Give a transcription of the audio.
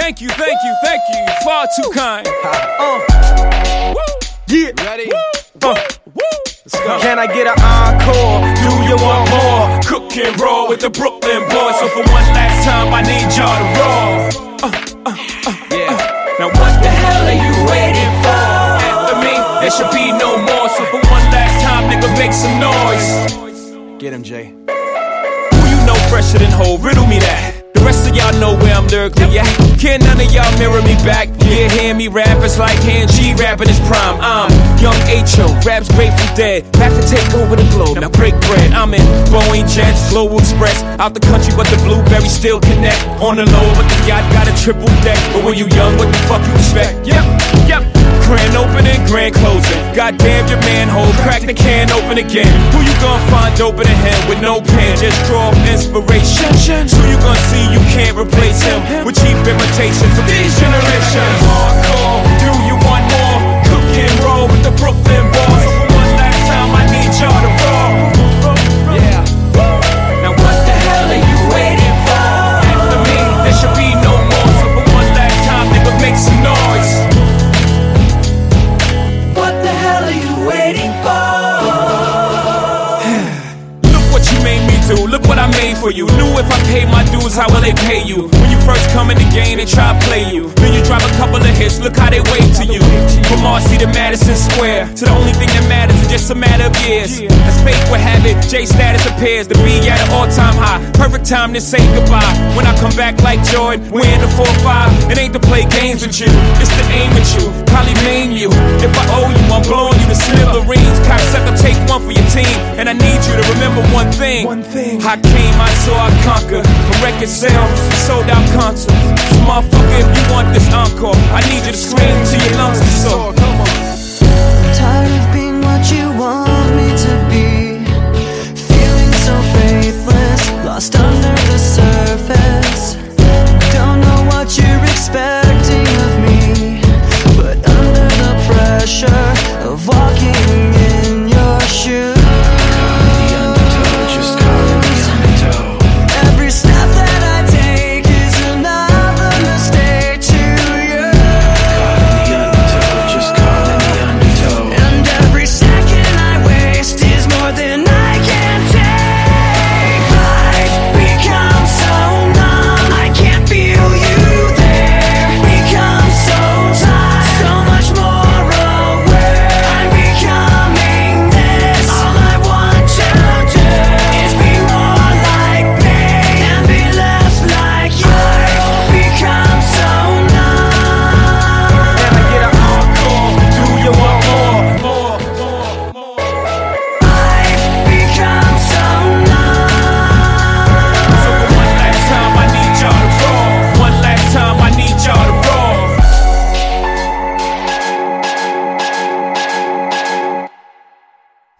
Thank you. Far too kind. Yeah. Ready? Let's go. Can I get an encore? Do you want more? Cook and roll with the Brooklyn boys. So for one last time, I need y'all to roll. Now what the hell are you waiting for? After me, there should be no more. So for one last time, nigga, make some noise. Get him, Jay. Who you know fresher than Hov? Riddle me that. The rest of y'all know where I'm lyrically at. Can't none of y'all mirror me back. Yeah, hear me rap, it's like Han G rapping his prime. I'm Young H.O., raps Grateful Dead. Back to take over the globe, now break bread. I'm in Boeing Jets, Global Express. Out the country, but the blueberries still connect. On the low, but the yacht got a triple deck. But when you young, what the fuck you expect? Yep. Grand opening, grand closing. Goddamn your manhole, crack the can open again. Who you gonna find open a hand with no pen? Just draw inspiration. Who you gonna see you can't replace him with cheap imitations of these generations? Hardcore, do you want more? Cook and roll with the Brooklyn boys. So for one last time, I need y'all to roll. Yeah. Now what the hell are you waiting for? After me, there should be no more. So for one last time, nigga, make some noise. What the hell are you waiting for? Look what you made me do, look what I made for you. Knew if I paid my dues, how will they pay you? When you first come in the game, they try to play you. Then you drop a couple of hits, look how they wait to you. From Marcy to Madison Square, to the only thing that matters is just a matter of years. As fate would have it, J status appears to be at an all-time high. Perfect time to say goodbye. When I come back like Jordan, we're in the 4-5. It ain't to play games with you, it's to aim at you. Probably maim you. If I owe you, I'm blowing you to smithereens. Cocksucker, take one for your team. And I need you to remember one thing. I came, I saw, I conquered. From record sales, sold out concerts. So motherfucker, if you want this encore, I need you to scream till your lungs are sore. Come on. Tired of being what you want me to be. Feeling so faithless, lost